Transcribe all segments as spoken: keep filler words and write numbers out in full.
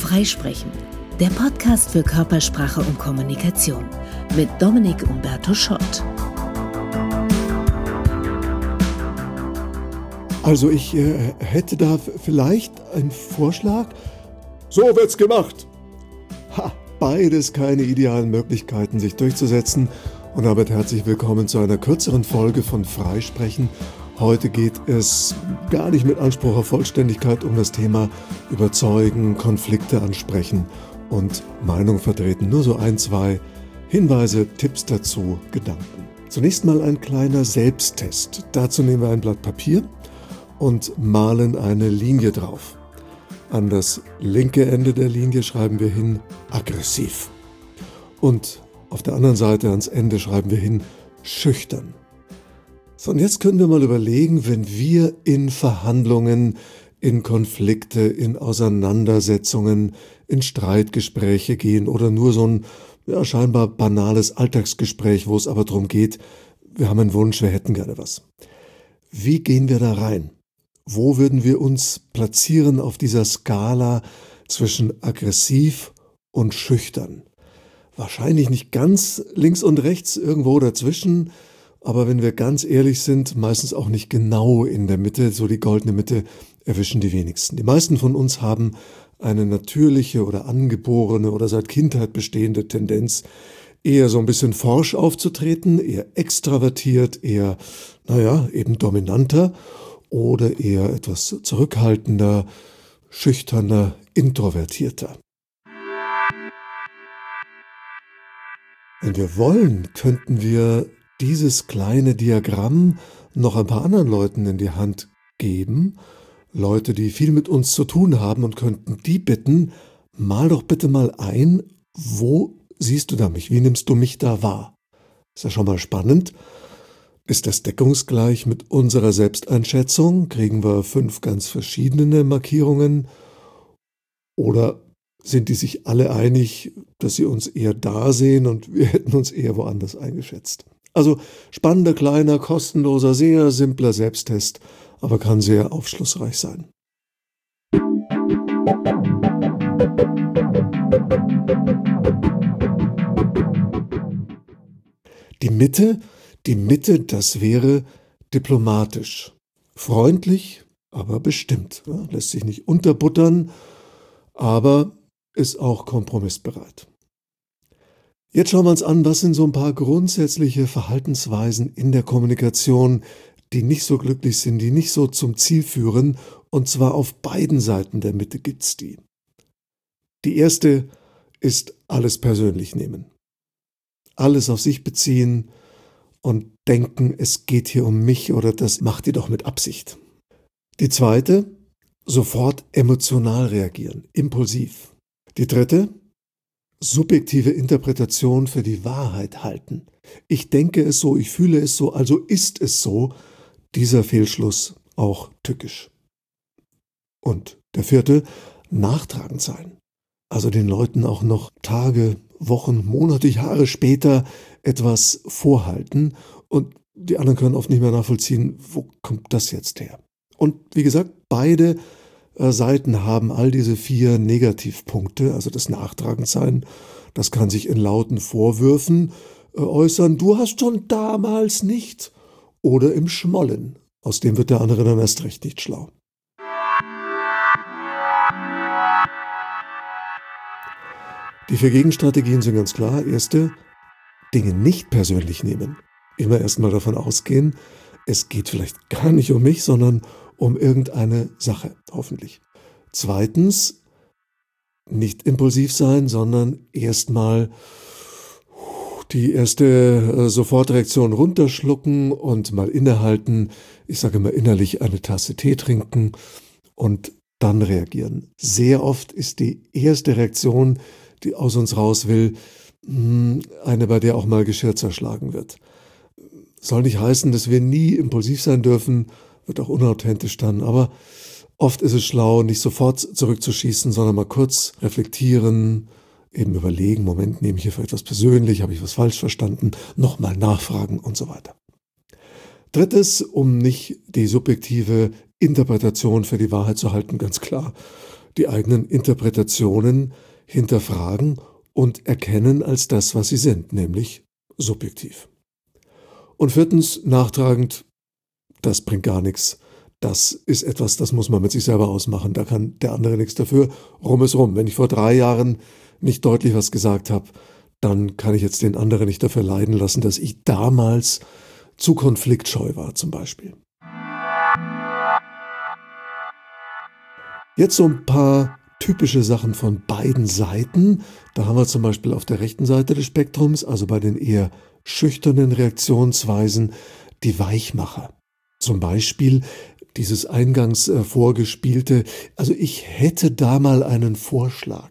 Freisprechen, der Podcast für Körpersprache und Kommunikation mit Dominik Umberto Schott. Also ich äh, hätte da vielleicht einen Vorschlag. So wird's gemacht. Ha, beides keine idealen Möglichkeiten, sich durchzusetzen. Und damit herzlich willkommen zu einer kürzeren Folge von Freisprechen. Heute geht es gar nicht mit Anspruch auf Vollständigkeit um das Thema Überzeugen, Konflikte ansprechen und Meinung vertreten. Nur so ein, zwei Hinweise, Tipps dazu, Gedanken. Zunächst mal ein kleiner Selbsttest. Dazu nehmen wir ein Blatt Papier und malen eine Linie drauf. An das linke Ende der Linie schreiben wir hin aggressiv. Und auf der anderen Seite ans Ende schreiben wir hin schüchtern. So, und jetzt können wir mal überlegen, wenn wir in Verhandlungen, in Konflikte, in Auseinandersetzungen, in Streitgespräche gehen oder nur so ein ja, scheinbar banales Alltagsgespräch, wo es aber darum geht, wir haben einen Wunsch, wir hätten gerne was. Wie gehen wir da rein? Wo würden wir uns platzieren auf dieser Skala zwischen aggressiv und schüchtern? Wahrscheinlich nicht ganz links und rechts, irgendwo dazwischen, aber wenn wir ganz ehrlich sind, meistens auch nicht genau in der Mitte, so die goldene Mitte erwischen die wenigsten. Die meisten von uns haben eine natürliche oder angeborene oder seit Kindheit bestehende Tendenz, eher so ein bisschen forsch aufzutreten, eher extravertiert, eher, naja, eben dominanter oder eher etwas zurückhaltender, schüchterner, introvertierter. Wenn wir wollen, könnten wir dieses kleine Diagramm noch ein paar anderen Leuten in die Hand geben, Leute, die viel mit uns zu tun haben, und könnten die bitten, mal doch bitte mal ein, wo siehst du da mich, wie nimmst du mich da wahr? Ist ja schon mal spannend. Ist das deckungsgleich mit unserer Selbsteinschätzung? Kriegen wir fünf ganz verschiedene Markierungen? Oder sind die sich alle einig, dass sie uns eher da sehen und wir hätten uns eher woanders eingeschätzt? Also spannender, kleiner, kostenloser, sehr simpler Selbsttest, aber kann sehr aufschlussreich sein. Die Mitte, die Mitte, das wäre diplomatisch. Freundlich, aber bestimmt. Ja, lässt sich nicht unterbuttern, aber ist auch kompromissbereit. Jetzt schauen wir uns an, was sind so ein paar grundsätzliche Verhaltensweisen in der Kommunikation, die nicht so glücklich sind, die nicht so zum Ziel führen, und zwar auf beiden Seiten der Mitte gibt's die. Die erste ist alles persönlich nehmen. Alles auf sich beziehen und denken, es geht hier um mich oder das macht ihr doch mit Absicht. Die zweite, sofort emotional reagieren, impulsiv. Die dritte, subjektive Interpretation für die Wahrheit halten. Ich denke es so, ich fühle es so, also ist es so. Dieser Fehlschluss auch tückisch. Und der vierte, nachtragend sein. Also den Leuten auch noch Tage, Wochen, Monate, Jahre später etwas vorhalten und die anderen können oft nicht mehr nachvollziehen, wo kommt das jetzt her? Und wie gesagt, beide Seiten haben all diese vier Negativpunkte, also das Nachtragendsein, das kann sich in lauten Vorwürfen äh, äußern, du hast schon damals nicht, oder im Schmollen, aus dem wird der andere dann erst recht nicht schlau. Die vier Gegenstrategien sind ganz klar. Erste, Dinge nicht persönlich nehmen. Immer erstmal davon ausgehen, es geht vielleicht gar nicht um mich, sondern um irgendeine Sache, hoffentlich. Zweitens, nicht impulsiv sein, sondern erstmal die erste äh, Sofortreaktion runterschlucken und mal innehalten. Ich sage immer innerlich eine Tasse Tee trinken und dann reagieren. Sehr oft ist die erste Reaktion, die aus uns raus will, eine, bei der auch mal Geschirr zerschlagen wird. Soll nicht heißen, dass wir nie impulsiv sein dürfen, wird auch unauthentisch dann, aber oft ist es schlau, nicht sofort zurückzuschießen, sondern mal kurz reflektieren, eben überlegen, Moment, nehme ich hier für etwas persönlich, habe ich was falsch verstanden, nochmal nachfragen und so weiter. Drittes, um nicht die subjektive Interpretation für die Wahrheit zu halten, ganz klar, die eigenen Interpretationen hinterfragen und erkennen als das, was sie sind, nämlich subjektiv. Und viertens, nachtragend, das bringt gar nichts. Das ist etwas, das muss man mit sich selber ausmachen. Da kann der andere nichts dafür. Rum ist rum. Wenn ich vor drei Jahren nicht deutlich was gesagt habe, dann kann ich jetzt den anderen nicht dafür leiden lassen, dass ich damals zu konfliktscheu war zum Beispiel. Jetzt so ein paar typische Sachen von beiden Seiten. Da haben wir zum Beispiel auf der rechten Seite des Spektrums, also bei den eher schüchternen Reaktionsweisen, die Weichmacher. Zum Beispiel dieses eingangs äh, vorgespielte, also ich hätte da mal einen Vorschlag.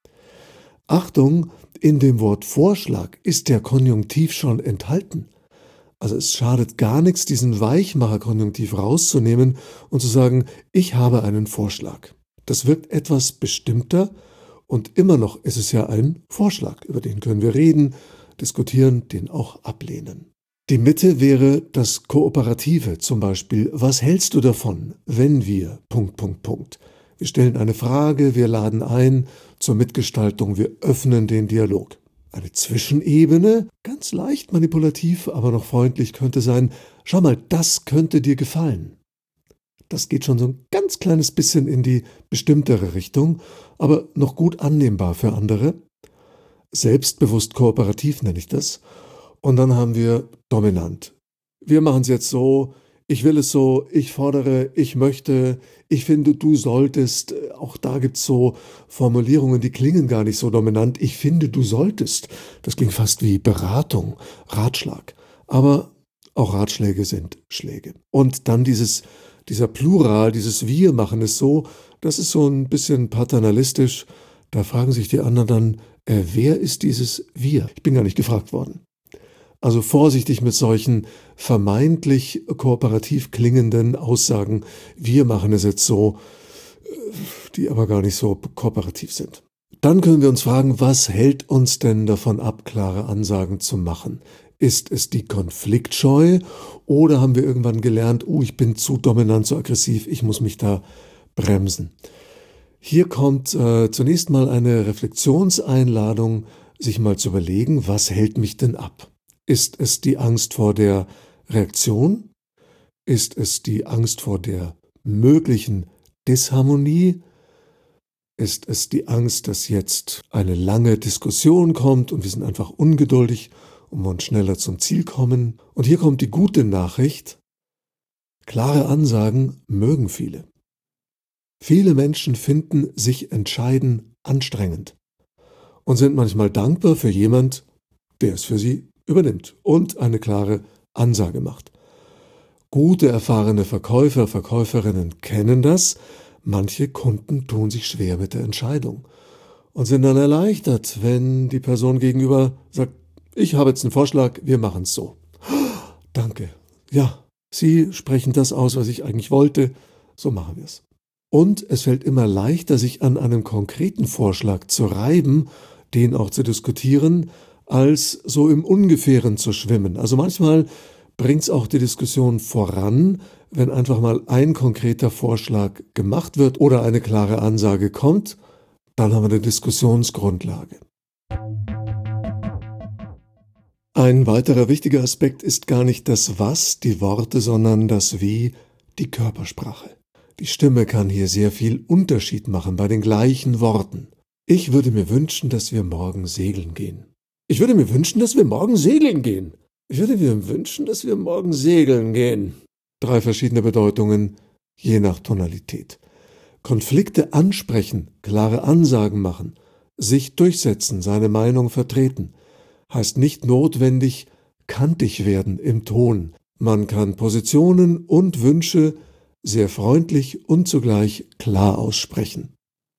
Achtung, in dem Wort Vorschlag ist der Konjunktiv schon enthalten. Also es schadet gar nichts, diesen Weichmacher-Konjunktiv rauszunehmen und zu sagen, ich habe einen Vorschlag. Das wirkt etwas bestimmter und immer noch ist es ja ein Vorschlag, über den können wir reden, diskutieren, den auch ablehnen. Die Mitte wäre das Kooperative, zum Beispiel, was hältst du davon, wenn wir, Punkt, Punkt, Punkt. Wir stellen eine Frage, wir laden ein zur Mitgestaltung, wir öffnen den Dialog. Eine Zwischenebene, ganz leicht manipulativ, aber noch freundlich könnte sein, schau mal, das könnte dir gefallen. Das geht schon so ein ganz kleines bisschen in die bestimmtere Richtung, aber noch gut annehmbar für andere. Selbstbewusst kooperativ nenne ich das. Und dann haben wir dominant. Wir machen es jetzt so, ich will es so, ich fordere, ich möchte, ich finde, du solltest. Auch da gibt es so Formulierungen, die klingen gar nicht so dominant. Ich finde, du solltest. Das klingt fast wie Beratung, Ratschlag. Aber auch Ratschläge sind Schläge. Und dann dieses, dieser Plural, dieses Wir machen es so, das ist so ein bisschen paternalistisch. Da fragen sich die anderen dann, äh, wer ist dieses Wir? Ich bin gar nicht gefragt worden. Also vorsichtig mit solchen vermeintlich kooperativ klingenden Aussagen, wir machen es jetzt so, die aber gar nicht so kooperativ sind. Dann können wir uns fragen, was hält uns denn davon ab, klare Ansagen zu machen? Ist es die Konfliktscheu oder haben wir irgendwann gelernt, oh, ich bin zu dominant, zu aggressiv, ich muss mich da bremsen? Hier kommt äh, zunächst mal eine Reflexionseinladung, sich mal zu überlegen, was hält mich denn ab? Ist es die Angst vor der Reaktion? Ist es die Angst vor der möglichen Disharmonie? Ist es die Angst, dass jetzt eine lange Diskussion kommt und wir sind einfach ungeduldig und wollen schneller zum Ziel kommen? Und hier kommt die gute Nachricht. Klare Ansagen mögen viele. Viele Menschen finden sich entscheiden anstrengend und sind manchmal dankbar für jemand, der es für sie übernimmt und eine klare Ansage macht. Gute, erfahrene Verkäufer, Verkäuferinnen kennen das. Manche Kunden tun sich schwer mit der Entscheidung und sind dann erleichtert, wenn die Person gegenüber sagt, ich habe jetzt einen Vorschlag, wir machen es so. Danke. Ja, Sie sprechen das aus, was ich eigentlich wollte. So machen wir es. Und es fällt immer leichter, sich an einem konkreten Vorschlag zu reiben, den auch zu diskutieren, als so im Ungefähren zu schwimmen. Also manchmal bringt es auch die Diskussion voran, wenn einfach mal ein konkreter Vorschlag gemacht wird oder eine klare Ansage kommt, dann haben wir eine Diskussionsgrundlage. Ein weiterer wichtiger Aspekt ist gar nicht das Was, die Worte, sondern das Wie, die Körpersprache. Die Stimme kann hier sehr viel Unterschied machen bei den gleichen Worten. Ich würde mir wünschen, dass wir morgen segeln gehen. Ich würde mir wünschen, dass wir morgen segeln gehen. Ich würde mir wünschen, dass wir morgen segeln gehen. Drei verschiedene Bedeutungen, je nach Tonalität. Konflikte ansprechen, klare Ansagen machen, sich durchsetzen, seine Meinung vertreten, heißt nicht notwendig kantig werden im Ton. Man kann Positionen und Wünsche sehr freundlich und zugleich klar aussprechen.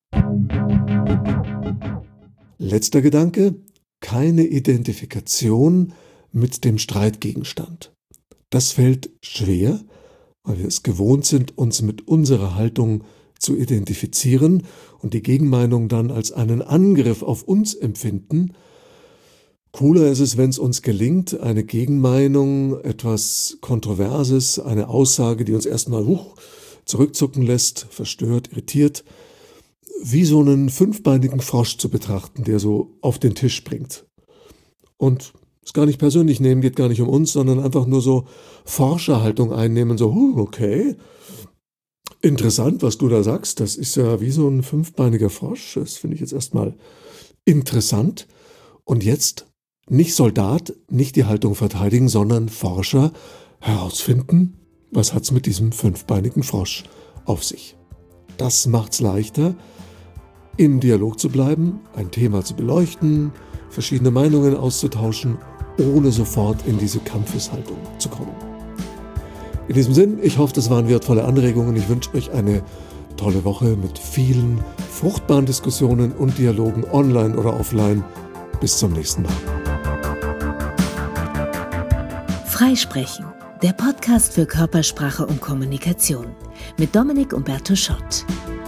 Letzter Gedanke. Keine Identifikation mit dem Streitgegenstand. Das fällt schwer, weil wir es gewohnt sind, uns mit unserer Haltung zu identifizieren und die Gegenmeinung dann als einen Angriff auf uns empfinden. Cooler ist es, wenn es uns gelingt, eine Gegenmeinung, etwas Kontroverses, eine Aussage, die uns erstmal huch, zurückzucken lässt, verstört, irritiert, wie so einen fünfbeinigen Frosch zu betrachten, der so auf den Tisch springt. Und es gar nicht persönlich nehmen, geht gar nicht um uns, sondern einfach nur so Forscherhaltung einnehmen, so, huh, okay, interessant, was du da sagst, das ist ja wie so ein fünfbeiniger Frosch, das finde ich jetzt erstmal interessant. Und jetzt nicht Soldat, nicht die Haltung verteidigen, sondern Forscher herausfinden, was hat's mit diesem fünfbeinigen Frosch auf sich. Das macht's leichter, im Dialog zu bleiben, ein Thema zu beleuchten, verschiedene Meinungen auszutauschen, ohne sofort in diese Kampfeshaltung zu kommen. In diesem Sinn, ich hoffe, das waren wertvolle Anregungen. Ich wünsche euch eine tolle Woche mit vielen fruchtbaren Diskussionen und Dialogen online oder offline. Bis zum nächsten Mal. Freisprechen, der Podcast für Körpersprache und Kommunikation mit Dominik Umberto Schott.